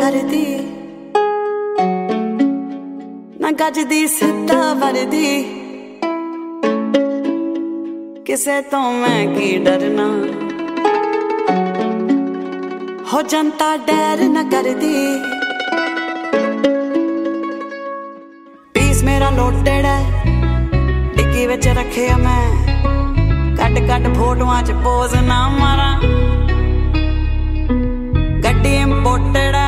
करदी ना गजदी सिद्धा वरदी किसे तो मैं की डरना हो जनता डर न करदी पीस मेरा लोटेड़ा डिग्गी विच रखे मैं कट कट फोटोआं च पोज ना मारा गड्डी इंपोर्टेड